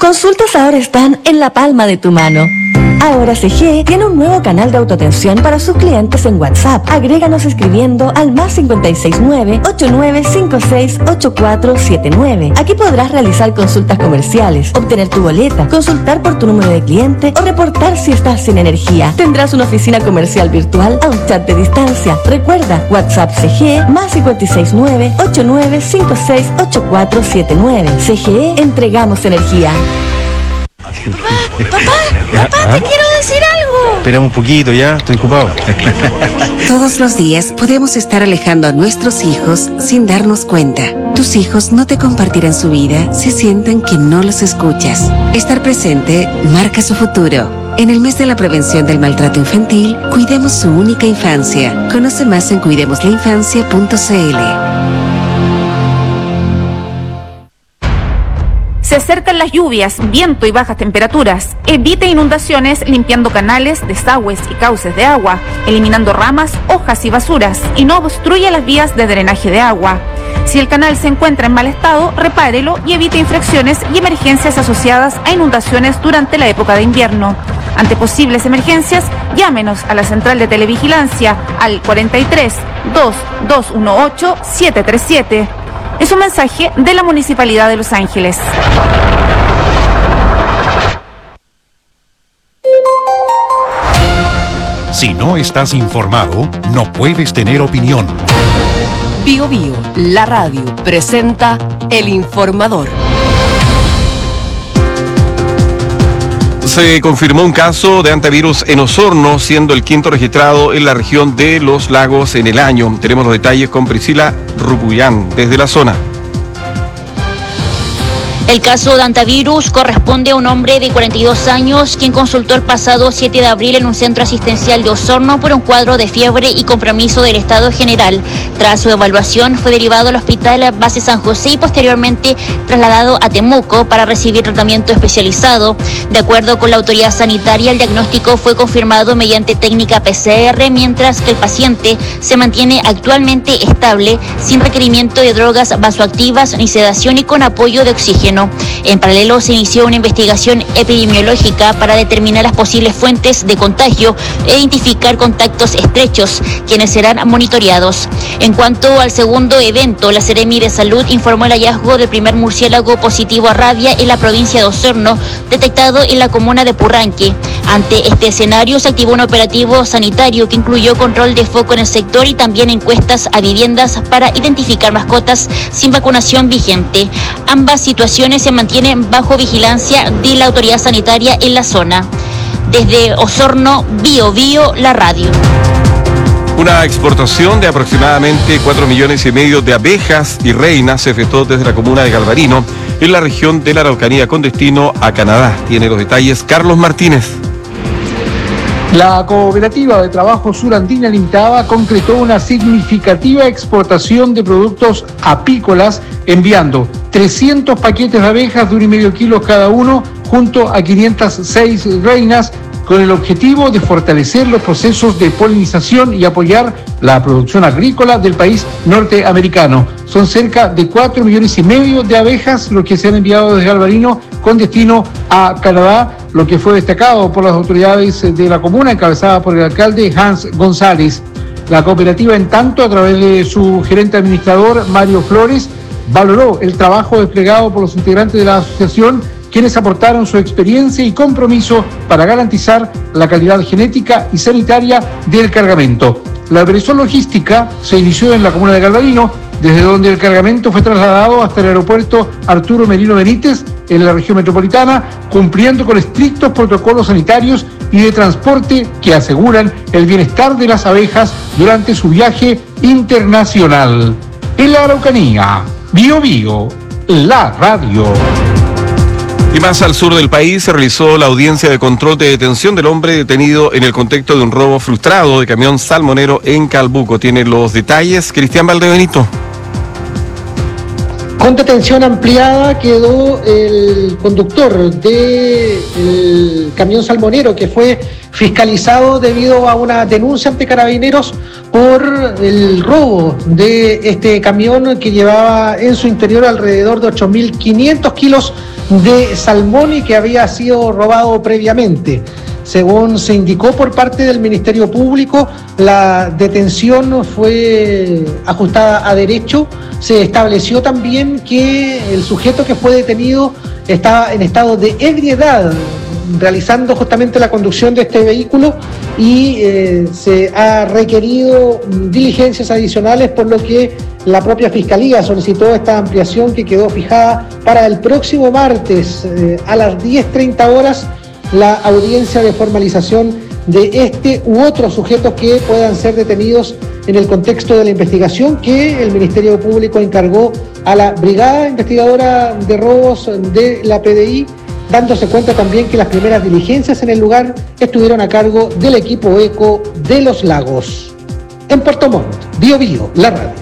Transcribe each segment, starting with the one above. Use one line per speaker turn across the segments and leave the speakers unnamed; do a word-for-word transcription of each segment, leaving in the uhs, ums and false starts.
consultas ahora están en la palma de tu mano. Ahora C G E tiene un nuevo canal de autoatención para sus clientes en WhatsApp. Agréganos escribiendo al más cinco seis nueve, ocho nueve cinco seis, ocho cuatro siete nueve. Aquí podrás realizar consultas comerciales, obtener tu boleta, consultar por tu número de cliente o reportar si estás sin energía. Tendrás una oficina comercial virtual a un chat de distancia. Recuerda, WhatsApp C G E más cinco seis nueve, ocho nueve cinco seis, ocho cuatro siete nueve. C G E, entregamos energía.
Papá, papá, papá, te quiero decir algo.
Esperamos un poquito, ya, estoy ocupado.
Todos los días podemos estar alejando a nuestros hijos sin darnos cuenta. Tus hijos no te compartirán su vida si sienten que no los escuchas. Estar presente marca su futuro. En el mes de la prevención del maltrato infantil, cuidemos su única infancia. Conoce más en cuidemos la infancia punto c l.
Se acercan las lluvias, viento y bajas temperaturas. Evite inundaciones limpiando canales, desagües y cauces de agua, eliminando ramas, hojas y basuras, y no obstruya las vías de drenaje de agua. Si el canal se encuentra en mal estado, repárelo y evite infracciones y emergencias asociadas a inundaciones durante la época de invierno. Ante posibles emergencias, llámenos a la central de televigilancia al cuarenta y tres, dos, dos uno ocho, siete tres siete. Es un mensaje de la Municipalidad de Los Ángeles.
Si no estás informado, no puedes tener opinión.
Bio Bio, la radio, presenta El Informador.
Se confirmó un caso de antivirus en Osorno, siendo el quinto registrado en la región de Los Lagos en el año. Tenemos los detalles con Priscila Rupuyán desde la zona.
El caso de antivirus corresponde a un hombre de cuarenta y dos años, quien consultó el pasado siete de abril en un centro asistencial de Osorno por un cuadro de fiebre y compromiso del estado general. Tras su evaluación, fue derivado al hospital Base San José y posteriormente trasladado a Temuco para recibir tratamiento especializado. De acuerdo con la autoridad sanitaria, el diagnóstico fue confirmado mediante técnica P C R, mientras que el paciente se mantiene actualmente estable, sin requerimiento de drogas vasoactivas ni sedación y con apoyo de oxígeno. En paralelo, se inició una investigación epidemiológica para determinar las posibles fuentes de contagio e identificar contactos estrechos, quienes serán monitoreados. En cuanto al segundo evento, la Seremi de Salud informó el hallazgo del primer murciélago positivo a rabia en la provincia de Osorno, detectado en la comuna de Purranque. Ante este escenario, se activó un operativo sanitario que incluyó control de foco en el sector y también encuestas a viviendas para identificar mascotas sin vacunación vigente. Ambas situaciones se mantienen bajo vigilancia de la autoridad sanitaria en la zona. Desde Osorno, Bio Bio, la radio.
Una exportación de aproximadamente cuatro millones y medio de abejas y reinas se efectuó desde la comuna de Galvarino, en la región de la Araucanía, con destino a Canadá. Tiene los detalles Carlos Martínez.
La Cooperativa de Trabajo Surandina Limitada concretó una significativa exportación de productos apícolas, enviando trescientos paquetes de abejas de un y medio kilo cada uno, junto a quinientas seis reinas, con el objetivo de fortalecer los procesos de polinización y apoyar la producción agrícola del país norteamericano. Son cerca de cuatro millones y medio de abejas los que se han enviado desde Galvarino con destino a Canadá, lo que fue destacado por las autoridades de la comuna, encabezada por el alcalde Hans González. La cooperativa, en tanto, a través de su gerente administrador, Mario Flores, valoró el trabajo desplegado por los integrantes de la asociación, quienes aportaron su experiencia y compromiso para garantizar la calidad genética y sanitaria del cargamento. La operación logística se inició en la comuna de Galvarino, desde donde el cargamento fue trasladado hasta el aeropuerto Arturo Merino Benítez, en la región metropolitana, cumpliendo con estrictos protocolos sanitarios y de transporte que aseguran el bienestar de las abejas durante su viaje internacional. En la Araucanía, Bio Bio, la radio.
Y más al sur del país se realizó la audiencia de control de detención del hombre detenido en el contexto de un robo frustrado de camión salmonero en Calbuco. Tiene los detalles Cristian Valdebenito.
Con detención ampliada quedó el conductor del camión salmonero, que fue fiscalizado debido a una denuncia ante Carabineros por el robo de este camión, que llevaba en su interior alrededor de ocho mil quinientos kilos de salmón y que había sido robado previamente. Según se indicó por parte del Ministerio Público, la detención fue ajustada a derecho. Se estableció también que el sujeto que fue detenido estaba en estado de ebriedad, realizando justamente la conducción de este vehículo, y eh, se ha requerido diligencias adicionales, por lo que la propia Fiscalía solicitó esta ampliación que quedó fijada para el próximo martes eh, a las diez treinta horas, la audiencia de formalización de este u otros sujetos que puedan ser detenidos en el contexto de la investigación que el Ministerio Público encargó a la Brigada Investigadora de Robos de la P D I, dándose cuenta también que las primeras diligencias en el lugar estuvieron a cargo del equipo ECO de Los Lagos. En Puerto Montt, Bio Bio, la radio.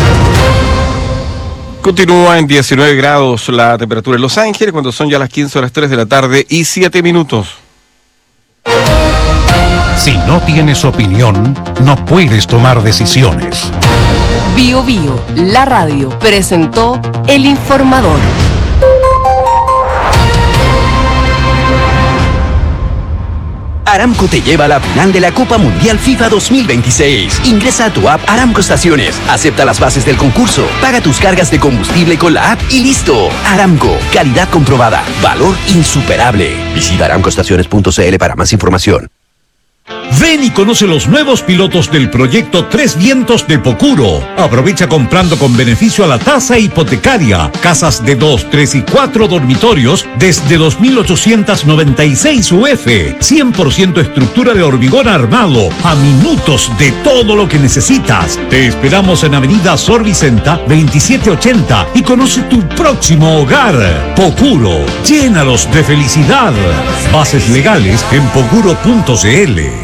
Continúa en diecinueve grados la temperatura en Los Ángeles, cuando son ya las quince horas tres de la tarde y siete minutos.
Si no tienes opinión, no puedes tomar decisiones.
Bio Bio, la radio, presentó El Informador.
Aramco te lleva a la final de la Copa Mundial FIFA dos mil veintiséis. Ingresa a tu app Aramco Estaciones, acepta las bases del concurso, paga tus cargas de combustible con la app y listo. Aramco, calidad comprobada, valor insuperable. Visita aramco estaciones punto c l para más información.
Ven y conoce los nuevos pilotos del proyecto Tres Vientos de Pocuro. Aprovecha comprando con beneficio a la tasa hipotecaria. Casas de dos, tres y cuatro dormitorios desde dos mil ochocientos noventa y seis U F. cien por ciento estructura de hormigón armado. A minutos de todo lo que necesitas. Te esperamos en Avenida Sor Vicenta veintisiete ochenta y conoce tu próximo hogar. Pocuro, llénalos de felicidad. Bases legales en pocuro punto c l.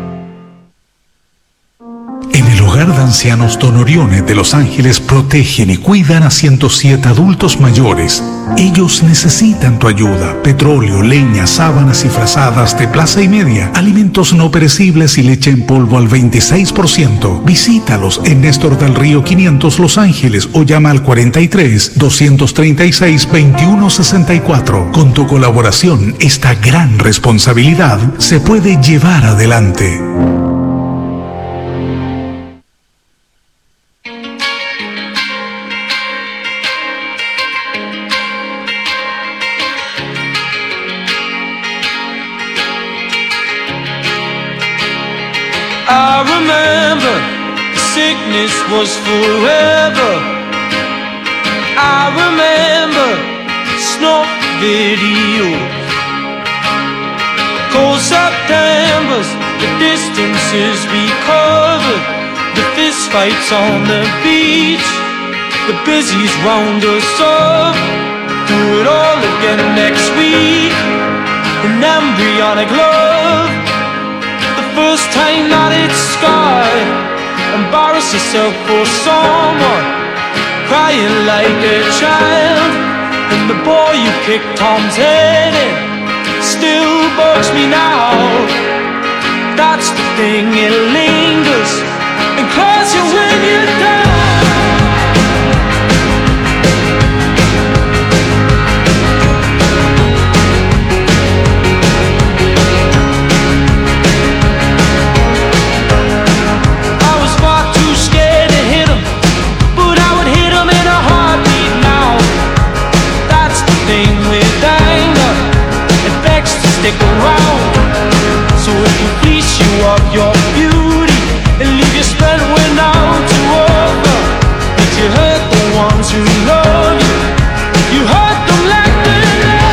En el Hogar de Ancianos Don Orione de Los Ángeles protegen y cuidan a ciento siete adultos mayores. Ellos necesitan tu ayuda. Petróleo, leña, sábanas y frazadas de plaza y media, alimentos no perecibles y leche en polvo al veintiséis por ciento. Visítalos en Néstor del Río quinientos Los Ángeles o llama al cuarenta y tres, doscientos treinta y seis, veintiuno sesenta y cuatro. Con tu colaboración, esta gran responsabilidad se puede llevar adelante.
I remember sickness was forever. I remember snuff videos, cold Septembers, the distances we covered, the fist fights on the beach, the busies round us up. Do it all again next week. An embryonic love. First time that it's scarred. Embarrass yourself for someone, crying like a child. And the boy you kicked Tom's head in still bugs me now. That's the thing, it lingers and claws you when you're down. Stick around, so it can fleece you of your beauty and leave you spent when out to over. If you hurt the ones who love you, you hurt them like the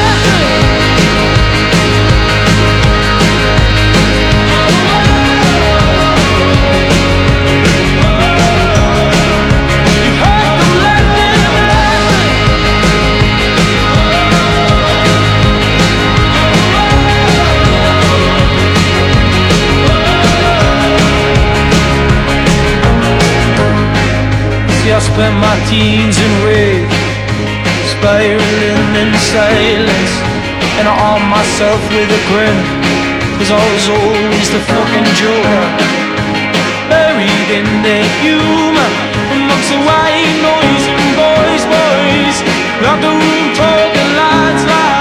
I spent my teens in rage, spiraling in silence, and I armed myself with a grin, cause I was always the fucking joker, buried in the humor, amongst the white noise and boys, boys, round the room talking lines like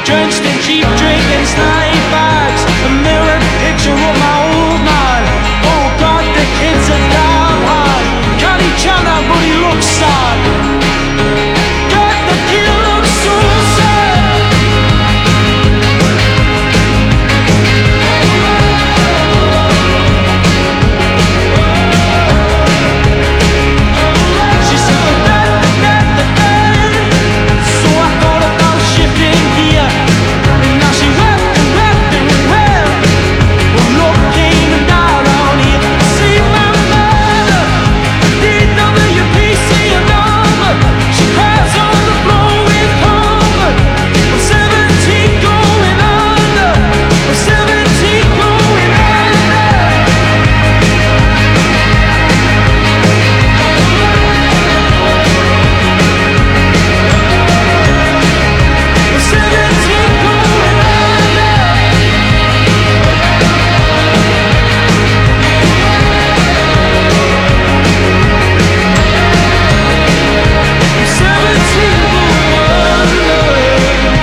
drenched in cheap drink and snide bags. A mirrored picture of my old man. Oh God, the kid's a damn hard. Can he chant out, but he looks sad. God, the kid looks so sad. She said the dead, the dead, the dead. So I thought about shifting gear. And now she wept and wept and wept. Well, love came and died around here. See my mother, D W P C a number. She cries on the floor with hunger. I'm seventeen going under. I'm seventeen going under. I'm seventeen going under. seventeen going under.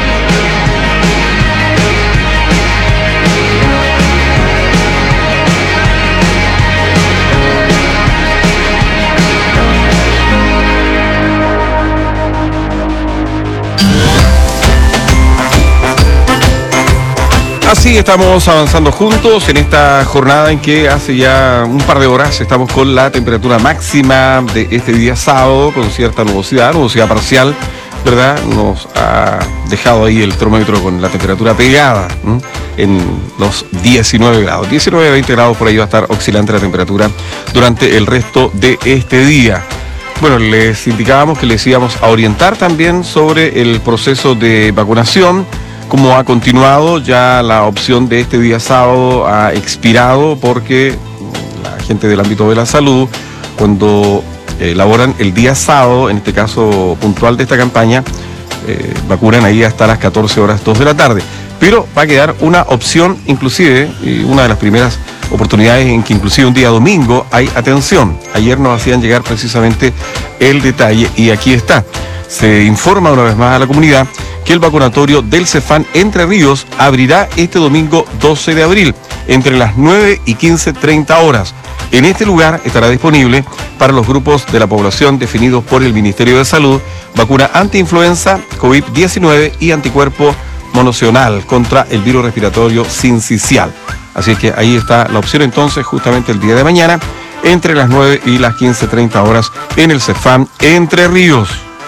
Así estamos avanzando juntos en esta jornada en que hace ya un par de horas estamos con la temperatura máxima de este día sábado, con cierta nubosidad, nubosidad parcial, ¿verdad? Nos ha dejado ahí el termómetro con la temperatura pegada, ¿m? En los diecinueve grados. diecinueve a veinte grados por ahí va a estar oscilante la temperatura durante el resto de este día. Bueno, les indicábamos que les íbamos a orientar también sobre el proceso de vacunación. Como ha continuado, ya la opción de este día sábado ha expirado porque la gente del ámbito de la salud, cuando eh, elaboran el día sábado, en este caso puntual de esta campaña, eh, vacunan ahí hasta las catorce horas dos de la tarde. Pero va a quedar una opción, inclusive, y una de las primeras oportunidades en que inclusive un día domingo hay atención. Ayer nos hacían llegar precisamente el detalle y aquí está. Se informa una vez más a la comunidad que el vacunatorio del Cefam Entre Ríos abrirá este domingo doce de abril entre las nueve y quince treinta horas. En este lugar estará disponible para los grupos de la población definidos por el Ministerio de Salud vacuna antiinfluenza, COVID diecinueve y anticuerpo monocional contra el virus respiratorio sincicial. Así es que ahí está la opción entonces justamente el día de mañana entre las nueve y las quince treinta horas en el Cefam Entre Ríos.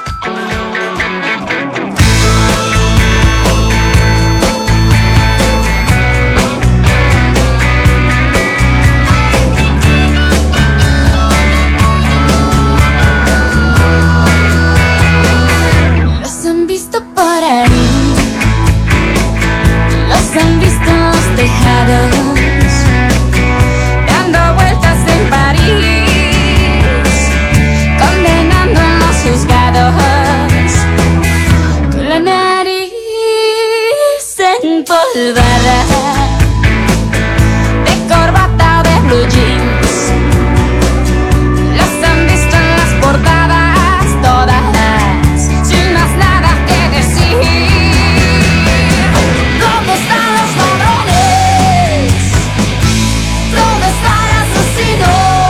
Dando vueltas en París, condenando en los juzgados, con la nariz empolvada, de corbata o de blue jeans. Los han visto en las portadas todas, sin más nada que decir. ¿Dónde están los ladrones? ¿Dónde está el asesino?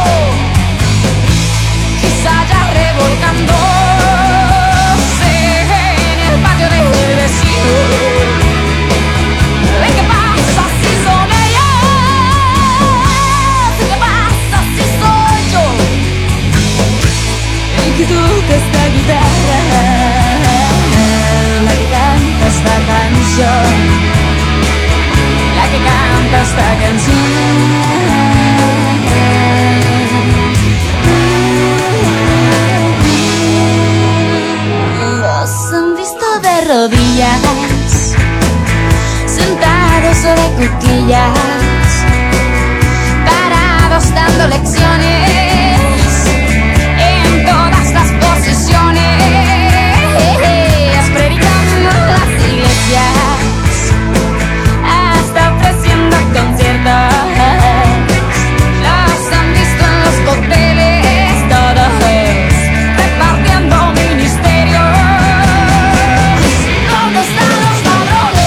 Quizá ya revolcándose en el patio del vecino. ¿Y qué pasa si son ellos? ¿Qué pasa si soy yo? El que toca esta guitarra, la que canta esta canción, la que canta esta canción. Los han visto de rodillas, sentados sobre cuclillas, parados dando lecciones en todas las posiciones, predicando en las iglesias, hasta ofreciendo conciertos. Los han visto en los cócteles, todos repartiendo ministerios. ¿Dónde están los ladrones?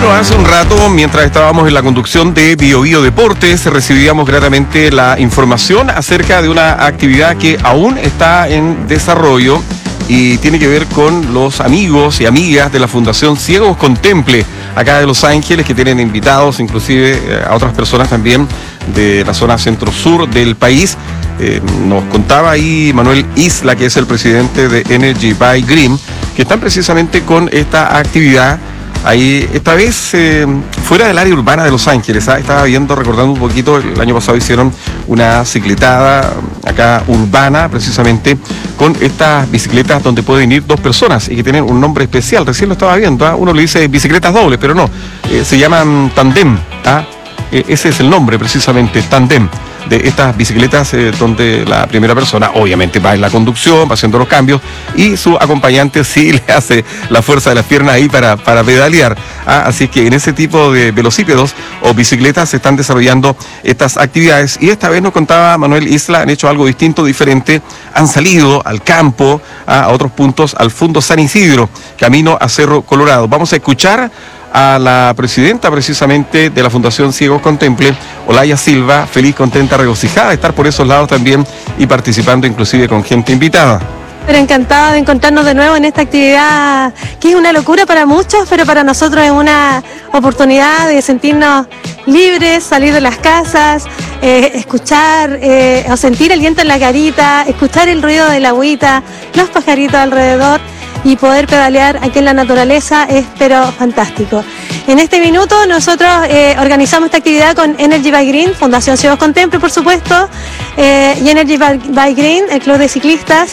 Bueno, hace un rato, mientras estábamos en la conducción de Bio Bio Deportes, recibíamos gratamente la información acerca de una actividad que aún está en desarrollo y tiene que ver con los amigos y amigas de la Fundación Ciegos Contemple, acá de Los Ángeles, que tienen invitados inclusive a otras personas también de la zona centro-sur del país. Eh, nos contaba ahí Manuel Isla, que es el presidente de Energy by Green, que están precisamente con esta actividad ahí, esta vez eh, fuera del área urbana de Los Ángeles. ¿ah? Estaba viendo, recordando un poquito, el año pasado hicieron una cicletada acá urbana, precisamente con estas bicicletas donde pueden ir dos personas y que tienen un nombre especial. Recién lo estaba viendo, ¿ah? Uno le dice bicicletas dobles, pero no, eh, se llaman tandem. ¿ah? Eh, ese es el nombre precisamente, tandem, de estas bicicletas eh, donde la primera persona obviamente va en la conducción, va haciendo los cambios y su acompañante sí le hace la fuerza de las piernas ahí para, para pedalear. ¿ah? Así que en ese tipo de velocípedos o bicicletas se están desarrollando estas actividades y esta vez nos contaba Manuel Isla, han hecho algo distinto, diferente, han salido al campo, ¿ah? a otros puntos, al Fundo San Isidro, camino a Cerro Colorado. Vamos a escuchar a la presidenta precisamente de la Fundación Ciegos Contemple, Olaya Silva, feliz, contenta, regocijada de estar por esos lados también y participando inclusive con gente invitada.
Pero encantada de encontrarnos de nuevo en esta actividad que es una locura para muchos, pero para nosotros es una oportunidad de sentirnos libres, salir de las casas, eh, escuchar eh, o sentir el viento en la carita, escuchar el ruido de la agüita, los pajaritos alrededor y poder pedalear aquí en la naturaleza es pero fantástico. En este minuto nosotros eh, organizamos esta actividad con Energy by Green, Fundación Ciegos Contemple por supuesto, eh, y Energy by Green, el club de ciclistas,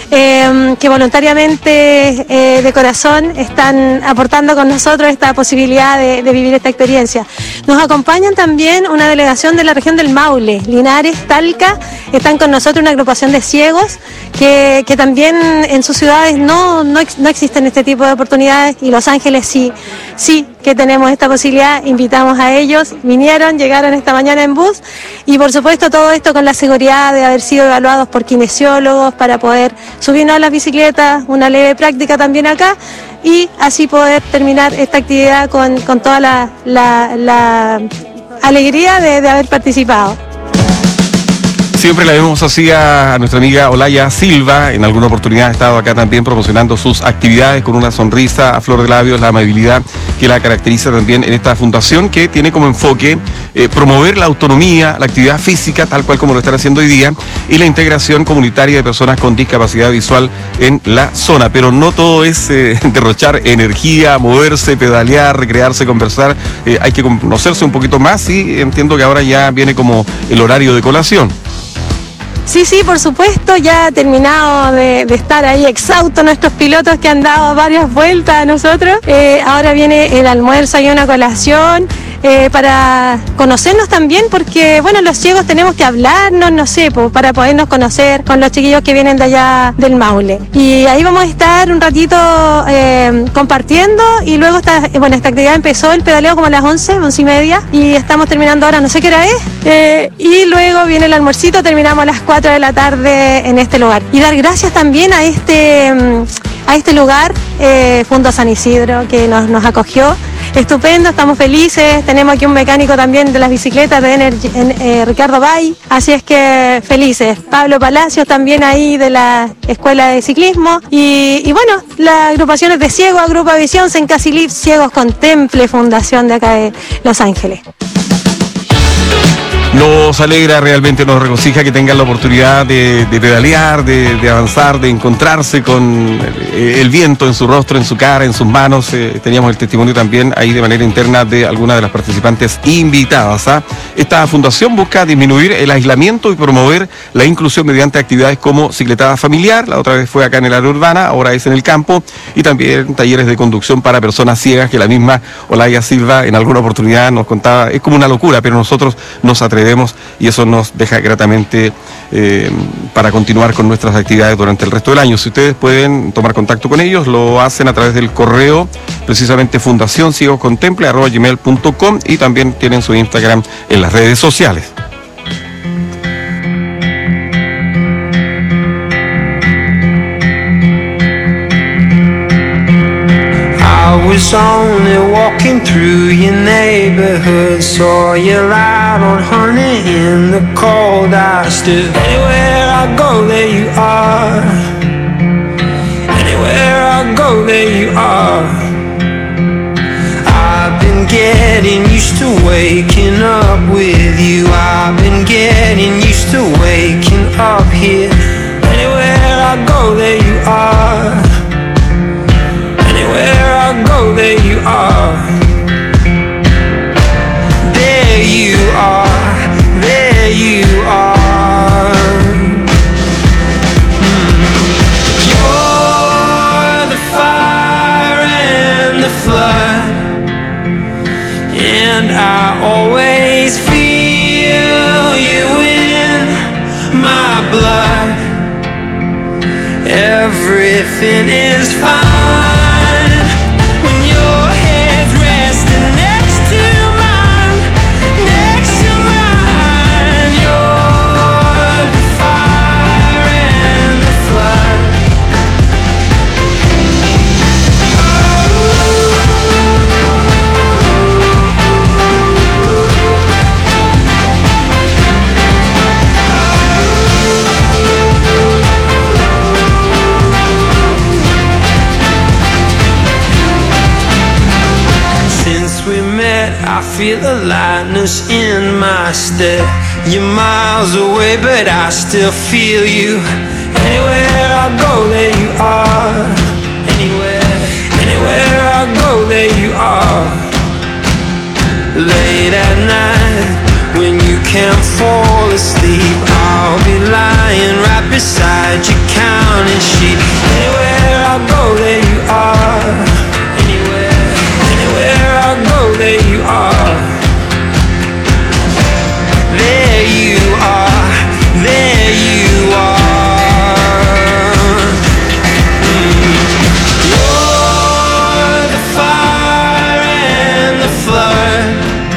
eh, que voluntariamente eh, de corazón están aportando con nosotros esta posibilidad de, de vivir esta experiencia. Nos acompañan también una delegación de la región del Maule, Linares, Talca, están con nosotros una agrupación de ciegos que, que también en sus ciudades no, no, no existen este tipo de oportunidades y Los Ángeles sí, sí que tenemos esta posibilidad, invitamos a ellos, vinieron, llegaron esta mañana en bus y por supuesto todo esto con la seguridad de haber sido evaluados por kinesiólogos para poder subirnos a las bicicletas, una leve práctica también acá y así poder terminar esta actividad con, con toda la, la, la alegría de, de haber participado.
Siempre la vemos así a nuestra amiga Olaya Silva, en alguna oportunidad ha estado acá también promocionando sus actividades con una sonrisa a flor de labios, la amabilidad que la caracteriza también en esta fundación que tiene como enfoque eh, promover la autonomía, la actividad física, tal cual como lo están haciendo hoy día, y la integración comunitaria de personas con discapacidad visual en la zona. Pero no todo es eh, derrochar energía, moverse, pedalear, recrearse, conversar, eh, hay que conocerse un poquito más y entiendo que ahora ya viene como el horario de colación.
Sí, sí, por supuesto, ya terminado de, de estar ahí exhaustos nuestros pilotos que han dado varias vueltas a nosotros. Eh, ahora viene el almuerzo y una colación eh, para conocernos también, porque bueno, los ciegos tenemos que hablarnos, no sé, po, para podernos conocer con los chiquillos que vienen de allá del Maule. Y ahí vamos a estar un ratito eh, compartiendo y luego esta, bueno, esta actividad empezó el pedaleo como a las once, once y media y estamos terminando ahora, no sé qué hora es. Eh, y luego viene el almuercito, terminamos a las cuatro de la tarde en este lugar. Y dar gracias también a este, a este lugar, eh, Fundo San Isidro, que nos, nos acogió. Estupendo, estamos felices. Tenemos aquí un mecánico también de las bicicletas de Energy, en, eh, Ricardo Bay. Así es que felices. Pablo Palacios también ahí de la Escuela de Ciclismo. Y, y bueno, las agrupaciones de ciegos, Agrupa Visión, Sencasiliv, Ciegos Contemple, Fundación de acá de Los Ángeles.
Nos alegra, realmente nos regocija que tengan la oportunidad de, de pedalear, de, de avanzar, de encontrarse con el, el viento en su rostro, en su cara, en sus manos. Eh, teníamos el testimonio también ahí de manera interna de algunas de las participantes invitadas. ¿ah? Esta fundación busca disminuir el aislamiento y promover la inclusión mediante actividades como cicletada familiar, la otra vez fue acá en el área urbana, ahora es en el campo, y también talleres de conducción para personas ciegas, que la misma Olaya Silva en alguna oportunidad nos contaba, es como una locura, pero nosotros nos atrevemos y eso nos deja gratamente eh, para continuar con nuestras actividades durante el resto del año. Si ustedes pueden tomar contacto con ellos, lo hacen a través del correo, precisamente fundación ciegos contemple arroba gmail punto com, y también tienen su Instagram en las redes sociales.
I was only walking through your neighborhood, saw you light on honey in the cold. I stood. Anywhere I go, there you are. Anywhere I go, there you are. I've been getting used to waking up with you. I've been getting used to waking up here. Anywhere I go, there you are. Anywhere I go, there you are. There you are. There you are. Mm. You're the fire and the flood, and I always feel you in my blood. Everything is fine. I feel the lightness in my step. You're miles away, but I still feel you. Anywhere I go, there you are. Anywhere, anywhere I go, there you are. Late at night, when you can't fall asleep, I'll be lying right beside you, counting sheep. Anywhere I go, there you are. Anywhere, anywhere I go, there you are. There you are, there you are. Mm. You're the fire and the flood,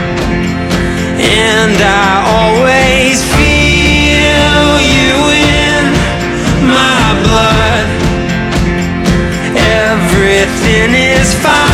and I always feel you in my blood. Everything is fine.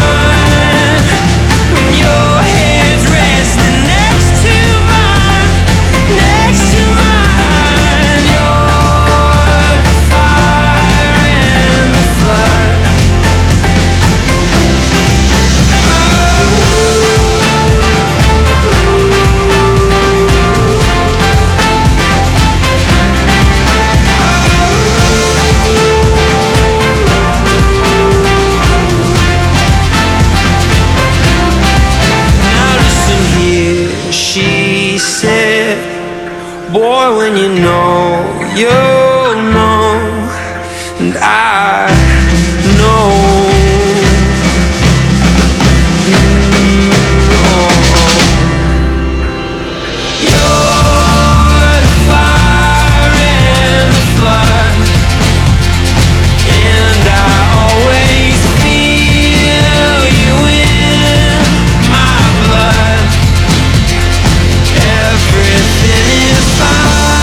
Boy, when you know, you know, and I know. Mm, oh. You're the fire and the flood, and I always feel you in my blood. Everything is fine.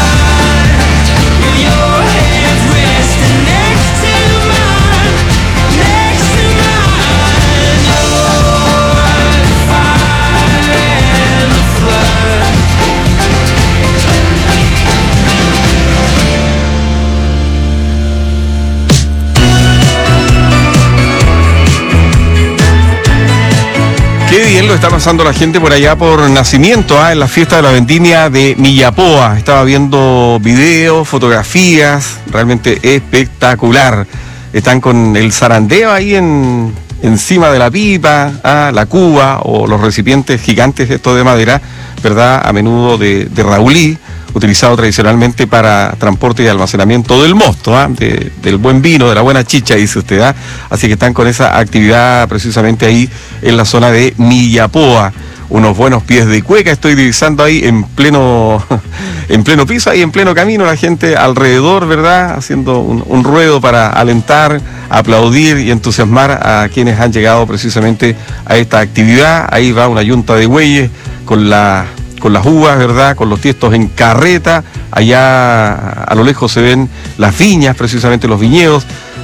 Your hands resting next to mine, next to mine. You're the fire and the flood.
Qué bien lo está pasando la gente por allá por Nacimiento, ¿ah? En la fiesta de la vendimia de Millapoa. Estaba viendo videos, fotografías, realmente espectacular. Están con el zarandeo ahí en, encima de la pipa, ¿ah? La cuba o los recipientes gigantes estos de madera, ¿verdad? A menudo de, de raulí, utilizado tradicionalmente para transporte y almacenamiento del mosto, ¿ah? de, del buen vino, de la buena chicha, dice usted, ¿ah? Así que están con esa actividad precisamente ahí en la zona de Millapoa. Unos buenos pies de cueca estoy divisando ahí en pleno en pleno piso, ahí en pleno camino, la gente alrededor, ¿verdad? Haciendo un, un ruedo para alentar, aplaudir y entusiasmar a quienes han llegado precisamente a esta actividad. Ahí va una yunta de bueyes con la con las uvas, ¿verdad? Con los tiestos en carreta. Allá a lo lejos se ven las viñas, precisamente los viñedos.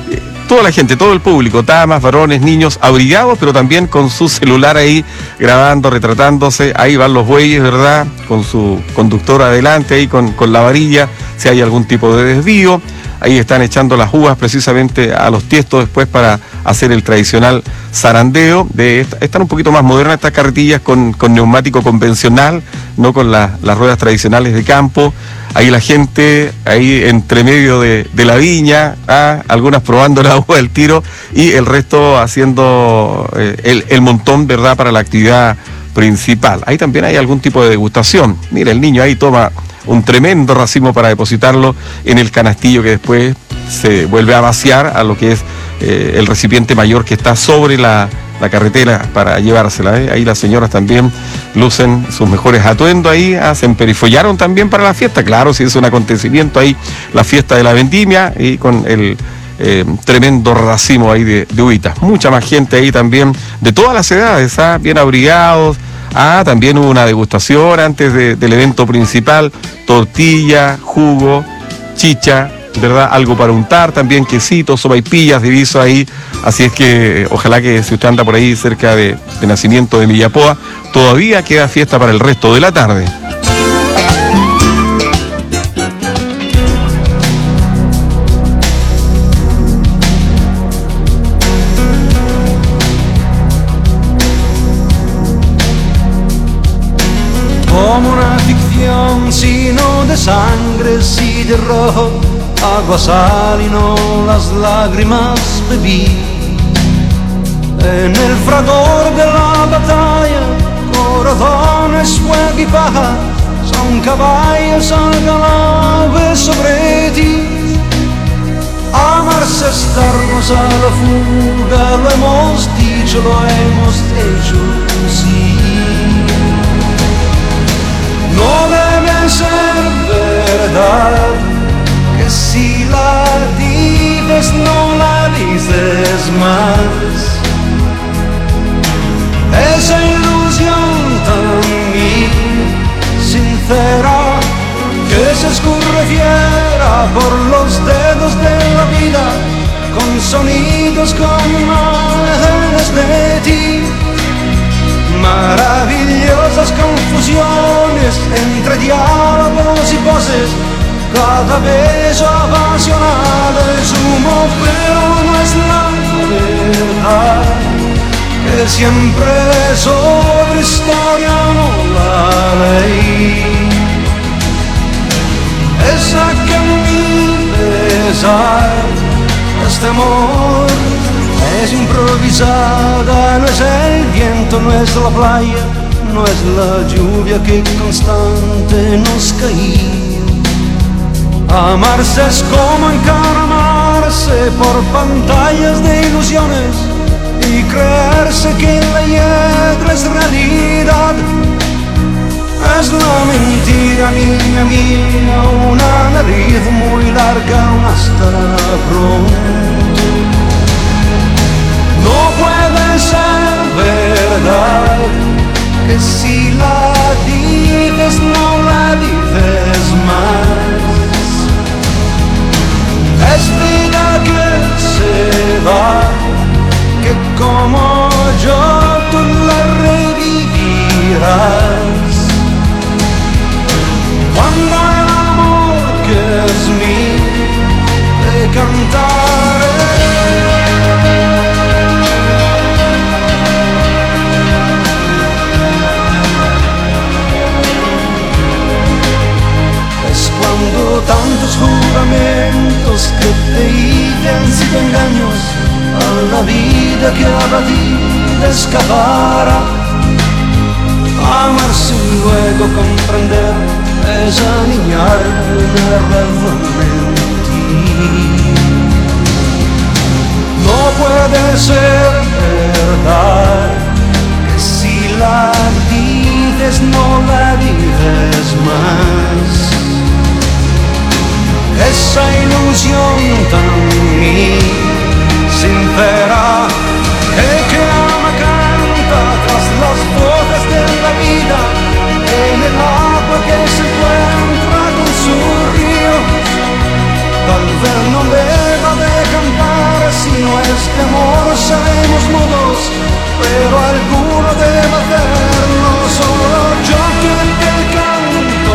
toda la gente, todo el público, damas, varones, niños, abrigados, pero también con su celular ahí grabando, retratándose. Ahí van los bueyes, ¿verdad? Con su conductor adelante, ahí con, con la varilla, si hay algún tipo de desvío. Ahí están echando las uvas precisamente a los tiestos después para hacer el tradicional zarandeo. De, están un poquito más modernas estas carretillas con, con neumático convencional, no con la, las ruedas tradicionales de campo. Ahí la gente, ahí entre medio de, de la viña, ¿ah? Algunas probando la uva del tiro y el resto haciendo eh, el, el montón, ¿verdad?, para la actividad principal. Ahí también hay algún tipo de degustación. Mira, el niño ahí toma un tremendo racimo para depositarlo en el canastillo que después se vuelve a vaciar a lo que es eh, el recipiente mayor que está sobre la, la carretera para llevársela. ¿eh? Ahí las señoras también lucen sus mejores atuendos ahí, ah, se emperifollaron también para la fiesta. Claro, si es un acontecimiento ahí, la fiesta de la vendimia y con el eh, tremendo racimo ahí de, de uvitas. Mucha más gente ahí también, de todas las edades, ¿ah? Bien abrigados. Ah, también hubo una degustación antes de, del evento principal, tortilla, jugo, chicha, ¿verdad? Algo para untar, también quesito, sopaipillas, diviso ahí. Así es que eh, ojalá que si usted anda por ahí cerca de, de Nacimiento de Villapoa, todavía queda fiesta para el resto de la tarde.
Como una ficción, sino de sangre, sí de rojo, agua, sal y no las lágrimas bebí. En el fragor de la batalla, corazones, fuego y paja, son caballos al galope sobre ti. Amarse es darnos a la fuga, lo hemos dicho, lo hemos hecho, sí. No debe ser verdad que si la dices no la dices más. Esa ilusión tan sincera que se escurre fiera por los dedos de la vida con sonidos como imágenes de ti. Maravillosas confusiones entre diálogos y voces, cada beso apasionado es humo, pero no es la verdad, que siempre sobre historia no la ley. Esa que a mi pesar, este amor es improvisada, no es el viento, no es la playa, no es la lluvia que constante nos caía. Amarse es como encaramarse por pantallas de ilusiones y creerse que la hiedra es realidad. Es la mentira, niña mía, una nariz muy larga, un hasta pronto. No puede ser verdad que si la dices no la dices más. Es vida que se va, que como yo tú la revivirás. Cuando el amor que es mío te cantaré. Cuando tantos juramentos que te hice sido engaños a la vida que a ti escapara. Amarse y luego comprender es aniñar de realmente. No puede ser verdad que si la dices no la dices más. Esa ilusión tan sincera que, que ama canta tras las voces de la vida en el agua que se encuentra con su río. Tal vez no deba de cantar sino este amor sabemos modos, pero alguno debe hacerlo. Solo yo que te canto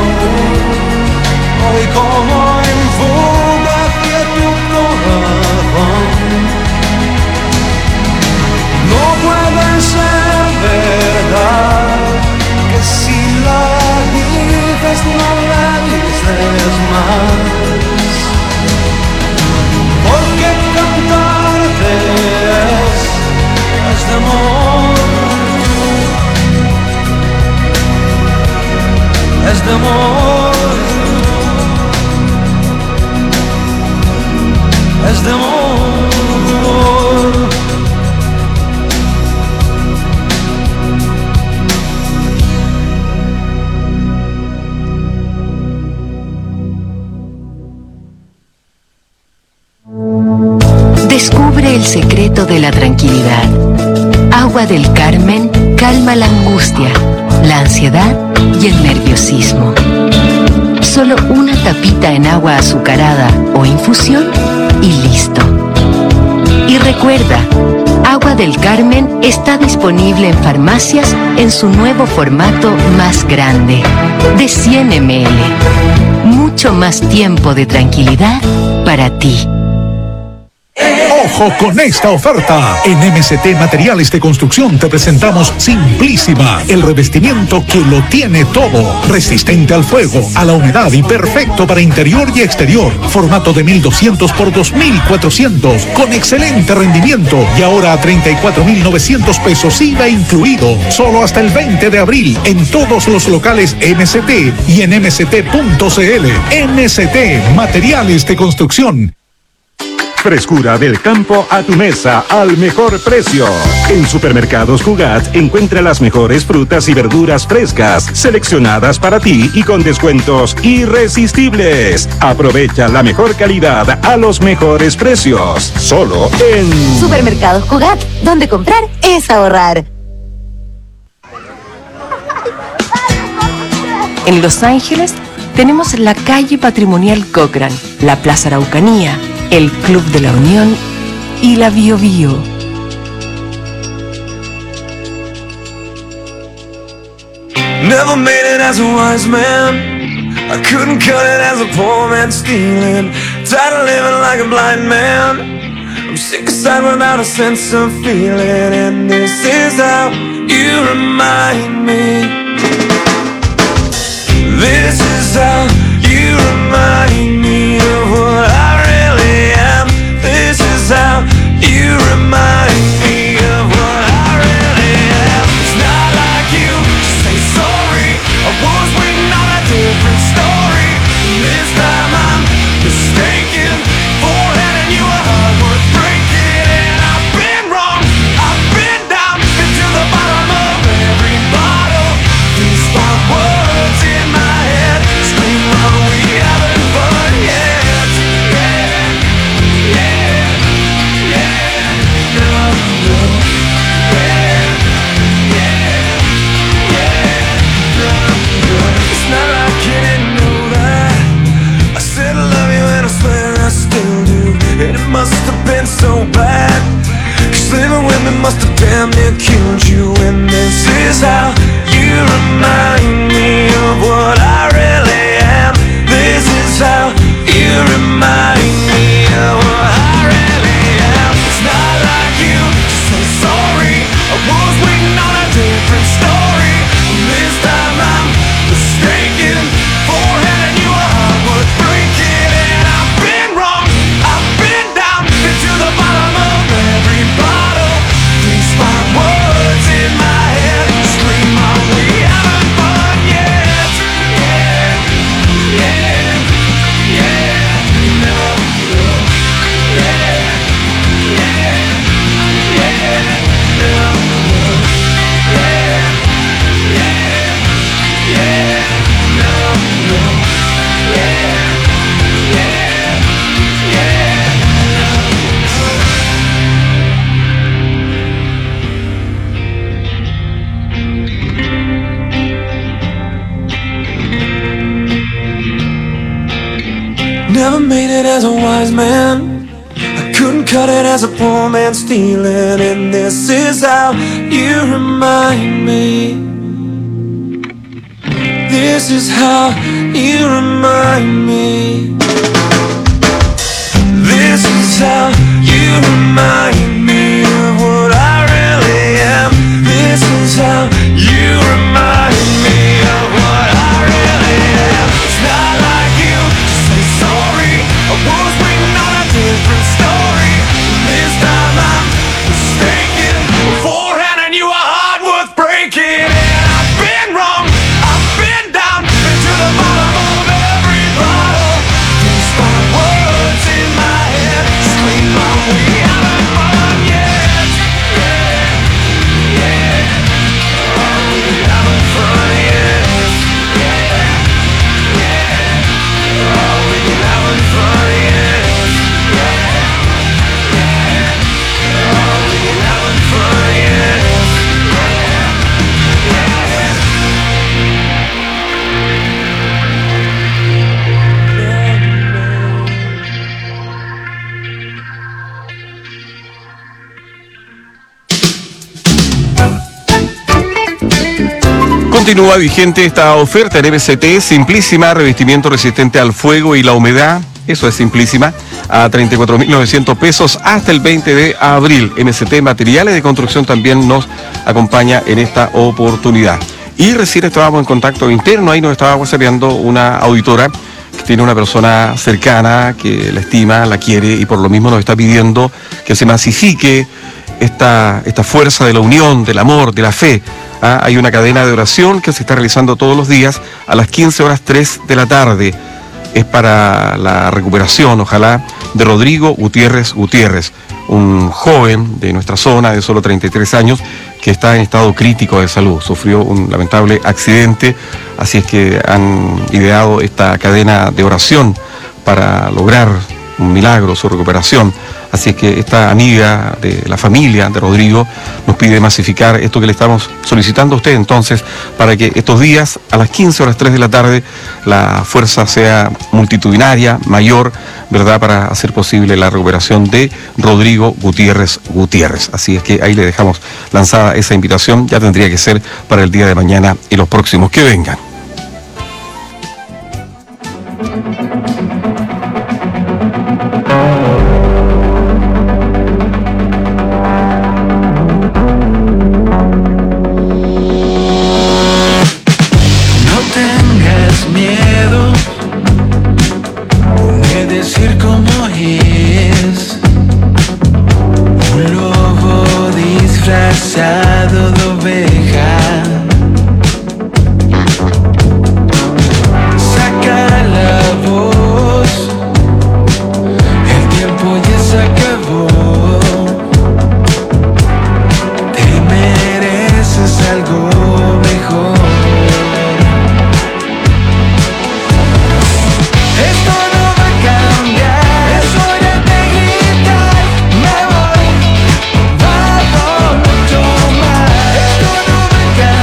hoy como en fuga hacia tu corazón. No puede ser verdad que si la dices no la dices más, porque cantarte es, es de amor, es de amor, es de amor.
Descubre el secreto de la tranquilidad. Agua del Carmen calma la angustia, la ansiedad y el nerviosismo. Solo una tapita en agua azucarada o infusión y listo. Y recuerda, Agua del Carmen está disponible en farmacias en su nuevo formato más grande, de cien mililitros. Mucho más tiempo de tranquilidad para ti.
¡Ojo con esta oferta! En M S T Materiales de Construcción te presentamos Simplísima, el revestimiento que lo tiene todo. Resistente al fuego, a la humedad y perfecto para interior y exterior. Formato de mil doscientos por dos mil cuatrocientos, con excelente rendimiento. Y ahora a treinta y cuatro mil novecientos pesos I V A incluido. Solo hasta el veinte de abril en todos los locales M S T y en m s t punto c l. M S T Materiales de Construcción.
Frescura del campo a tu mesa al mejor precio. En Supermercados Jugat encuentra las mejores frutas y verduras frescas, seleccionadas para ti y con descuentos irresistibles. Aprovecha la mejor calidad a los mejores precios. Solo en
Supermercados Jugat, donde comprar es ahorrar.
En Los Ángeles tenemos la calle patrimonial Cochran, la Plaza Araucanía, el Club de la Unión y la Bio Bio.
Never made it as a wise man, I couldn't cut it as a poor man stealing. Tired of living like a blind man, I'm sick aside without a sense of feeling. And this is how you remind me, this is how you remind me of what I really am. This is how you remind me of what I really am. It's not like you say sorry, I was waiting on a different story. This time I'm mistaken for handing you a heart worth breaking. And I've been wrong, I've been down, been to the bottom of every bottle. These five words in my head scream out we haven't fun yet. And it must have been so bad, 'cause living with me must have damn near killed you. And this is how you remind me of what I really am. This is how you remind me of what I really am. It's not like you say sorry, I was waiting on a different story. This time I'm mistaken for handing you a heart worth breaking. And I've been wrong, I've been down, been to the bottom of every bottle. These five words in my head scream out we haven't fun yet. cut it as a poor man stealing, and this is how you remind me. This is how you remind me. This is how you remind me of what I really am. This is how you remind me of what I really am. It's not like you to say sorry. I was waiting on a different story. This time I'm mistaken. Beforehand, you a heart worth breaking. And I've been wrong. I've been down. Been to the bottom of every bottle. Despite words in my head, scream my way out of fun yet. Yeah, yeah. Oh, we haven't fun yet. Yeah, yeah. Oh, we haven't fun yet. Yeah, yeah. Oh, we haven't fun yet.
Continúa vigente esta oferta en M S T, Simplísima, revestimiento resistente al fuego y la humedad, eso es Simplísima, a treinta y cuatro mil novecientos pesos hasta el veinte de abril. M S T Materiales de Construcción también nos acompaña en esta oportunidad. Y recién estábamos en contacto interno, ahí nos estaba whatsappeando una auditora que tiene una persona cercana, que la estima, la quiere y por lo mismo nos está pidiendo que se masifique esta, esta fuerza de la unión, del amor, de la fe. Ah, hay una cadena de oración que se está realizando todos los días a las quince horas tres de la tarde. Es para la recuperación, ojalá, de Rodrigo Gutiérrez Gutiérrez, un joven de nuestra zona de solo treinta y tres años que está en estado crítico de salud. Sufrió un lamentable accidente, así es que han ideado esta cadena de oración para lograr un milagro, su recuperación. Así es que esta amiga de la familia de Rodrigo nos pide masificar esto que le estamos solicitando a usted entonces, para que estos días a las quince horas tres de la tarde la fuerza sea multitudinaria, mayor, ¿verdad?, para hacer posible la recuperación de Rodrigo Gutiérrez Gutiérrez. Así es que ahí le dejamos lanzada esa invitación, ya tendría que ser para el día de mañana y los próximos que vengan.
Me voy, vamos mucho más. Esto no me cambia.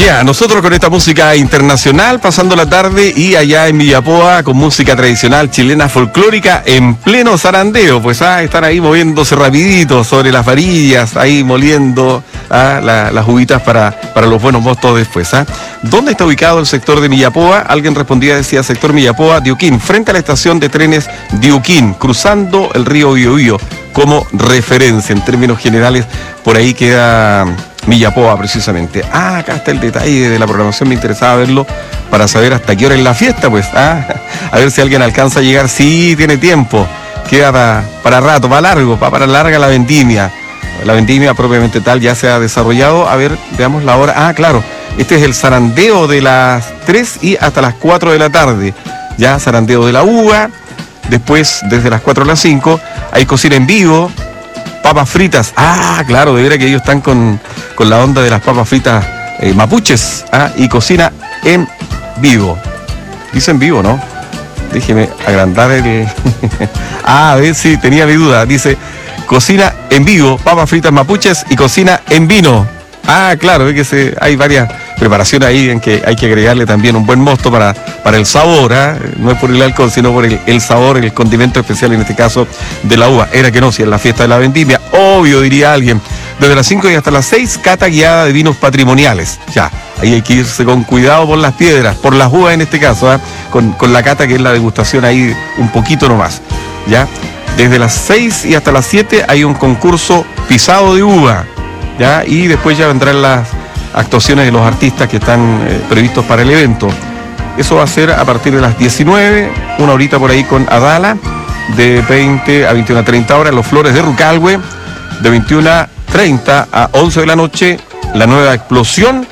Yeah, nosotros con esta música internacional pasando la tarde y allá en Villapoa con música tradicional chilena folclórica en pleno zarandeo, pues ah, están ahí moviéndose rapidito sobre las varillas, ahí moliendo ah, la, las uvitas para, para los buenos mostos después. Ah. ¿Dónde está ubicado el sector de Villapoa? Alguien respondía, decía sector Villapoa, Diuquín, frente a la estación de trenes Diuquín, cruzando el río Biobío como referencia en términos generales, por ahí queda Villapoa precisamente. Ah, acá está el detalle de la programación, me interesaba verlo para saber hasta qué hora es la fiesta, pues. Ah, a ver si alguien alcanza a llegar. Sí, tiene tiempo, queda para, para rato, para largo, para, para larga la vendimia. La vendimia propiamente tal ya se ha desarrollado. A ver, veamos la hora. Ah, claro, este es el zarandeo de las tres y hasta las cuatro de la tarde. Ya zarandeo de la uva. Después, desde las cuatro a las cinco, hay cocina en vivo, papas fritas. Ah, claro, de veras que ellos están con, con la onda de las papas fritas eh, mapuches. Ah, y cocina en vivo. Dice en vivo, ¿no? Déjeme agrandar el... ah, a ver si tenía mi duda. Dice, cocina en vivo, papas fritas mapuches y cocina en vino. Ah, claro, es que se, hay varias preparaciones ahí en que hay que agregarle también un buen mosto para, para el sabor, ¿eh? No es por el alcohol, sino por el, el sabor, el condimento especial, en este caso, de la uva. Era que no, si es la fiesta de la vendimia, obvio, diría alguien. Desde las cinco y hasta las seis, cata guiada de vinos patrimoniales. Ya, ahí hay que irse con cuidado por las piedras, por las uvas en este caso, ¿eh? con, con la cata, que es la degustación ahí un poquito nomás. Ya, desde las seis y hasta las siete hay un concurso pisado de uva. ¿Ya? Y después ya vendrán las actuaciones de los artistas que están eh, previstos para el evento. Eso va a ser a partir de las diecinueve, una horita por ahí con Adala, de veinte a veintiuna treinta horas, Los Flores de Rucalhue, de veintiuna treinta a once de la noche, La Nueva Explosión,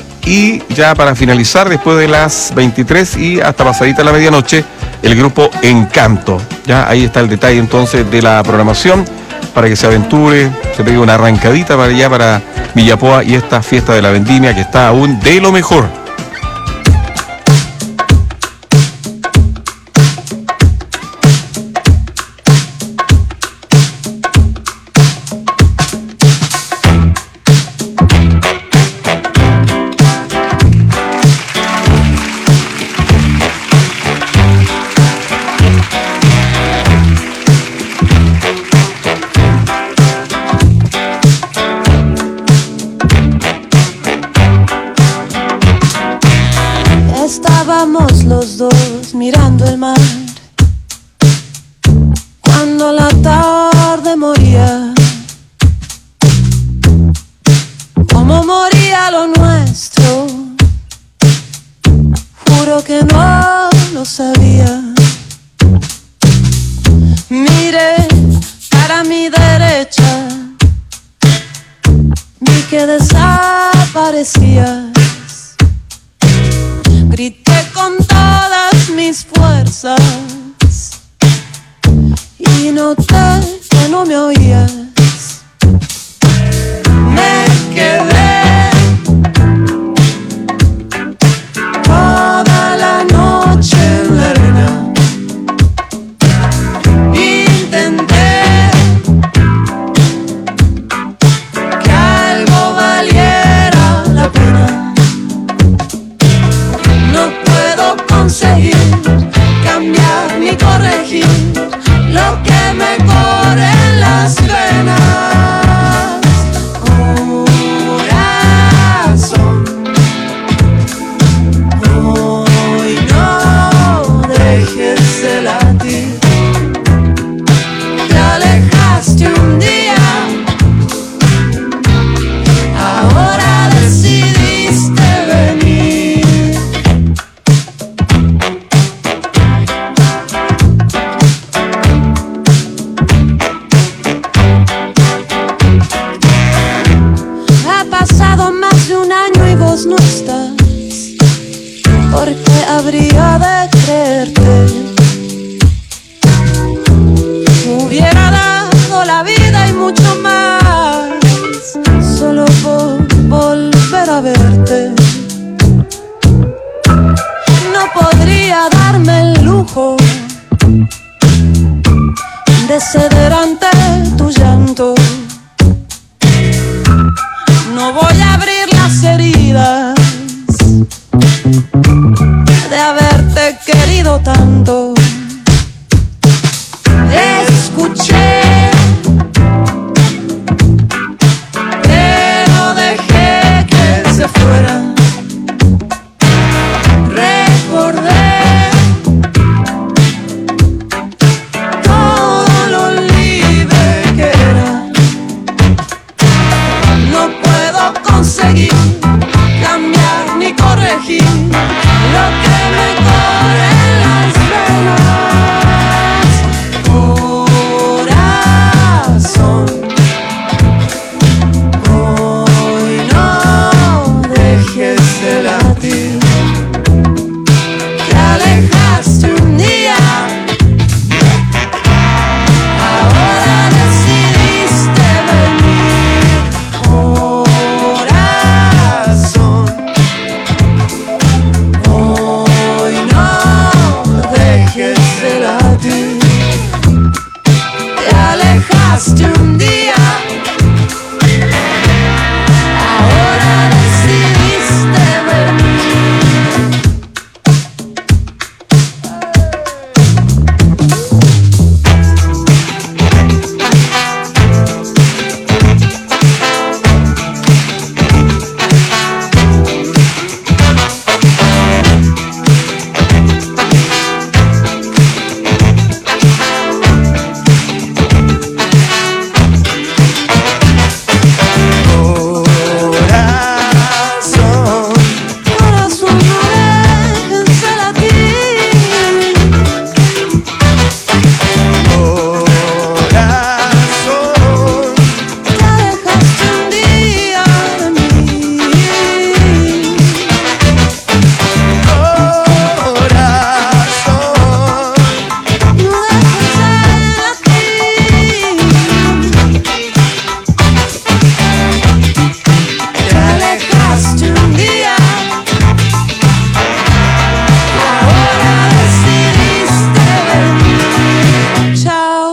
y ya para finalizar, después de las veintitrés y hasta pasadita la medianoche, el grupo Encanto. Ya ahí está el detalle entonces de la programación, para que se aventure, se pegue una arrancadita para allá, para Villapoa y esta fiesta de la vendimia que está aún de lo mejor.
Estábamos los dos mirando el mar cuando la tarde moría, como moría lo nuestro. Juro que no lo sabía. Miré para mi derecha, vi que desaparecía. Grité con todas mis fuerzas y noté que no me oías. Me quedé toda la noche en la arena. Intenté que algo valiera la pena. No puedo conseguir cambiar ni corregir lo que me corre en las venas. Corazón, hoy no dejes de latir. Te alejaste un día, ahora decidiste venir. No estás, porque habría de creerte. Hubiera dado la vida y mucho más, solo por volver a verte. No podría darme el lujo de ceder ante tu llanto. No voy a abrir las heridas conseguir cambiar ni corregir lo que me corre en las venas. Corazón, hoy no dejes de latir. Te alejaste un día, ahora decidiste venir. Corazón, hoy no dejes de latir. Te alejaste un día, ahora decidiste venir. Corazón, corazón, no dejes de latir. Corazón, te alejaste un día de mí. Corazón, no dejes de latir. Te alejaste un día, ahora decidiste venir. Chao.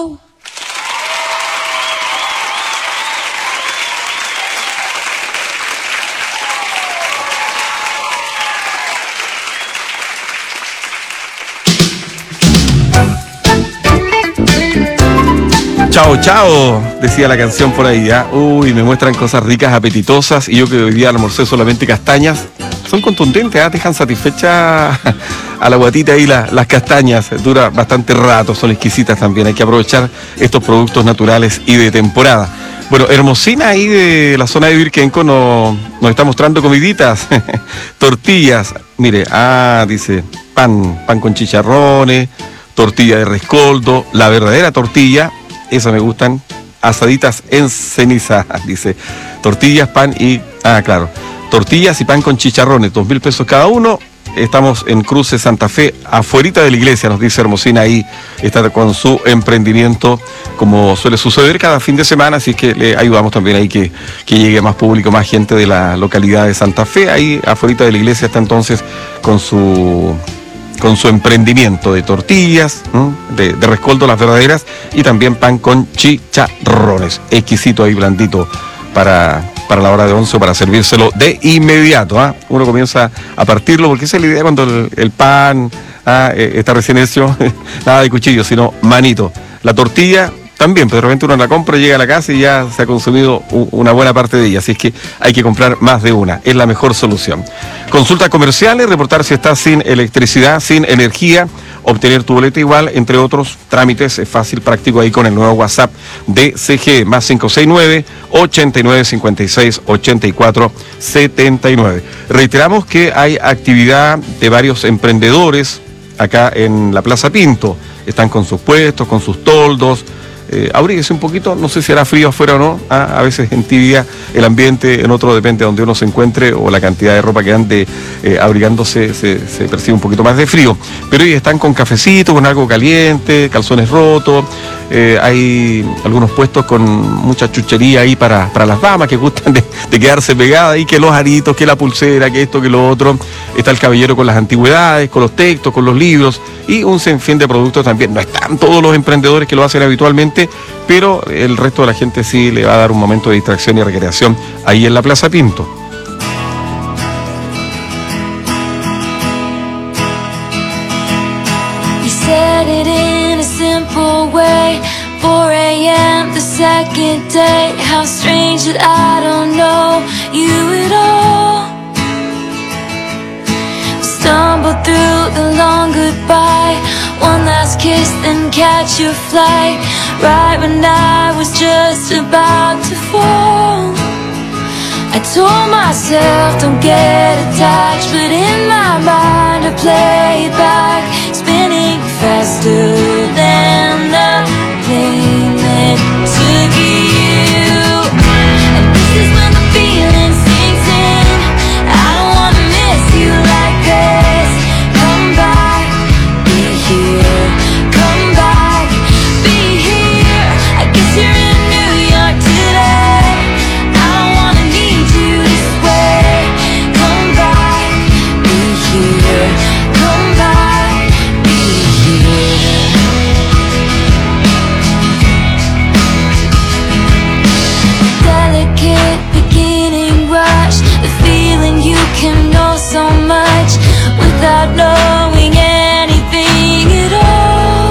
Chao, chao, decía la canción por ahí, ¿ah? Uy, me muestran cosas ricas, apetitosas, y yo que hoy día almorcé solamente castañas, son contundentes, ¿ah? Dejan satisfecha a la guatita ahí la- las castañas, dura bastante rato, son exquisitas también, hay que aprovechar estos productos naturales y de temporada. Bueno, Hermosina ahí de la zona de Virquenco nos, nos está mostrando comiditas, tortillas, mire, ah, dice, pan, pan con chicharrones, tortilla de rescoldo, la verdadera tortilla, esas me gustan, asaditas en ceniza, dice, tortillas, pan y, ah, claro, tortillas y pan con chicharrones, dos mil pesos cada uno. Estamos en Cruce Santa Fe, afuerita de la iglesia, nos dice Hermosina ahí, está con su emprendimiento, como suele suceder cada fin de semana, así que le ayudamos también ahí que, que llegue más público, más gente de la localidad de Santa Fe, ahí afuerita de la iglesia está entonces con su con su emprendimiento de tortillas, ¿no? de, de rescoldo, las verdaderas, y también pan con chicharrones, exquisito ahí, blandito, para, para la hora de once, para servírselo de inmediato. ¿ah? Uno comienza a partirlo, porque esa es la idea cuando el, el pan ah, eh, está recién hecho, nada de cuchillo, sino manito. La tortilla también, pero de repente uno la compra, llega a la casa y ya se ha consumido u- una buena parte de ella, así es que hay que comprar más de una, es la mejor solución. Consultas comerciales, reportar si estás sin electricidad, sin energía, obtener tu boleta igual, entre otros trámites, es fácil, práctico ahí con el nuevo WhatsApp de C G E, más cinco seis nueve, ochenta y nueve cincuenta y seis, ochenta y cuatro setenta y nueve. Reiteramos que hay actividad de varios emprendedores acá en la Plaza Pinto, están con sus puestos, con sus toldos. Eh, abríguese un poquito, no sé si hará frío afuera o no, ah, a veces entibia el ambiente, en otro depende de donde uno se encuentre o la cantidad de ropa que ande eh, abrigándose, se, se percibe un poquito más de frío, pero ellos están con cafecito, con algo caliente, calzones rotos, eh, hay algunos puestos con mucha chuchería ahí para, para las damas que gustan de, de quedarse pegadas ahí, que los aritos, que la pulsera, que esto, que lo otro, está el caballero con las antigüedades, con los textos, con los libros y un sinfín de productos también. No están todos los emprendedores que lo hacen habitualmente, pero el resto de la gente sí le va a dar un momento de distracción y recreación ahí en la Plaza Pinto.
You said it in a simple way. four a.m. the second day. How strange that I don't know you at all. Stumble through the long goodbye. One last kiss, then catch your flight. Right when I was just about to fall. I told myself don't get attached, but in my mind I play it back, spinning faster than the plane that took you. And this is when the feeling sinks in. I don't wanna miss you like this. Come back, be here. Come back, be here. I guess you're in New York today. I don't wanna need you this way. Come back, be here. Come back, be here. Delicate beginning rush, the feeling you can know so much without knowing anything at all.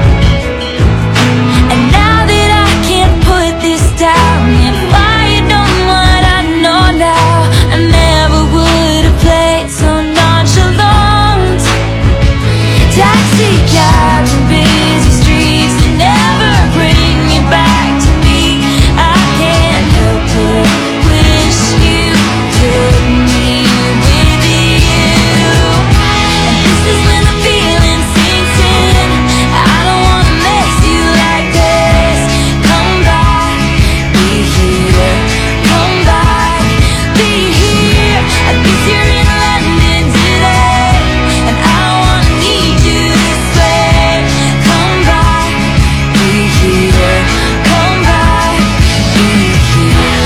And now that I can't put this down, if I had known what I know now, I never would have played so nonchalant. Taxi cabs and busy streets, they never bring me back to me. I can't help but wish you took me with you. And this is when the feeling sinks in. I don't wanna miss you like this. Come back, be here. Come back, be here. I guess you're in London today, and I don't wanna need you this way. Come back, be here. Come back, be here.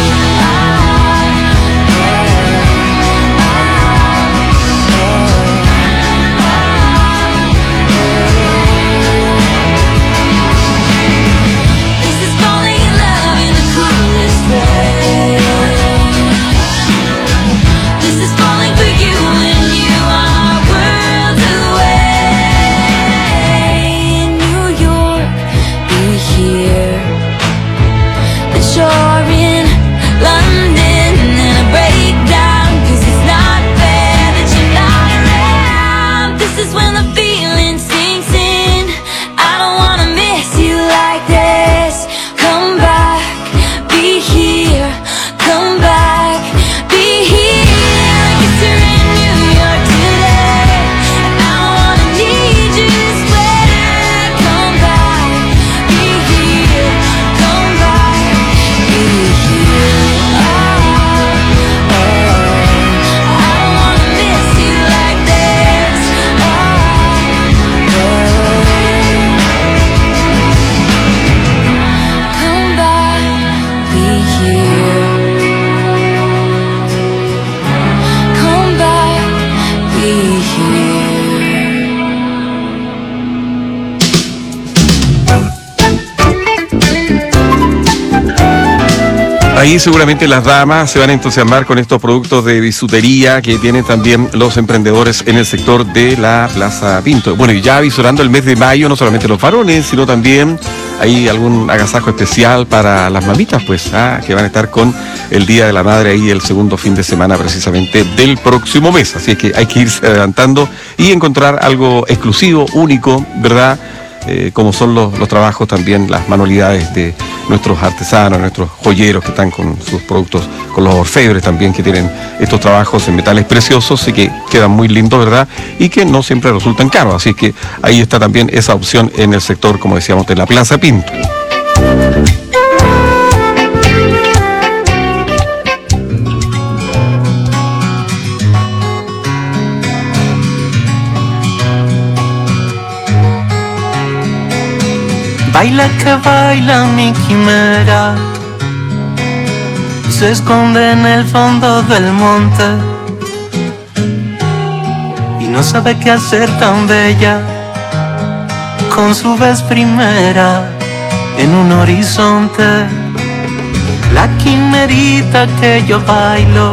This is falling in love in the coolest way. This is falling for you when you are worlds away. In New York, be here. But you're in London and I break down, 'cause it's not fair that you're not around. This is when the feeling sinks in. I don't wanna miss you like this. Come back, be here. Come back, be here. I guess you're in New York today, and I don't wanna need you this way. Come back, be here. Come back, be here. Oh, oh. I don't wanna miss you like this. Oh, oh. Come back, be here. Come back, be here.
Ahí seguramente las damas se van a entusiasmar con estos productos de bisutería que tienen también los emprendedores en el sector de la Plaza Pinto. Bueno, y ya avisorando el mes de mayo, no solamente los varones, sino también hay algún agasajo especial para las mamitas, pues, ah, que van a estar con el Día de la Madre ahí el segundo fin de semana precisamente del próximo mes. Así es que hay que irse adelantando y encontrar algo exclusivo, único, ¿verdad? Eh, como son los, los trabajos también, las manualidades de nuestros artesanos, nuestros joyeros que están con sus productos, con los orfebres también que tienen estos trabajos en metales preciosos y que quedan muy lindos, ¿verdad? Y que no siempre resultan caros, así que ahí está también esa opción en el sector, como decíamos, de la Plaza Pinto.
Baila que baila mi quimera, se esconde en el fondo del monte y no sabe qué hacer tan bella con su vez primera en un horizonte. La quimerita que yo bailo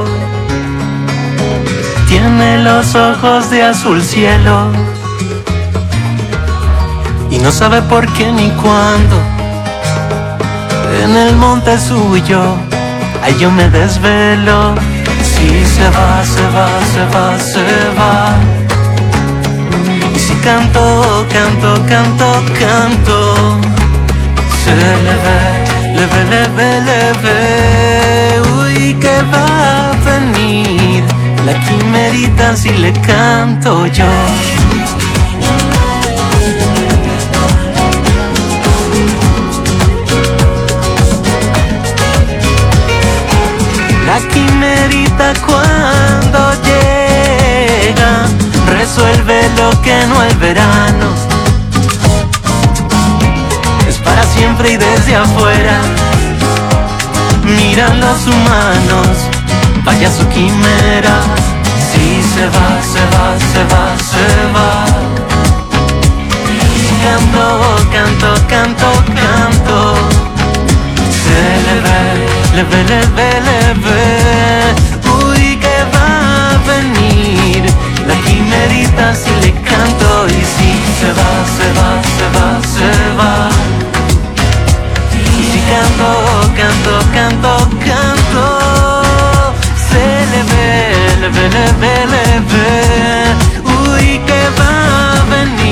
tiene los ojos de azul cielo y no sabe por qué ni cuándo. En el monte suyo, ahí yo me desvelo. Si se va, se va, se va, se va. Y si canto, canto, canto, canto, se le ve, le ve, le ve, le ve. Uy, que va. la quimerita si le canto yo. La quimerita cuando llega resuelve lo que no el verano. Es para siempre y desde afuera miran los humanos, vaya su quimera. Si se va, se va, se va, se va. Canto, canto, canto, canto. Se le ve, le ve, le ve, le ve. Uy, que va a venir la quimerita si le canto. Y si se va, se va, se va, se va. Si canto, canto, canto, canto. Se le ve, le ve, le ve, le ve.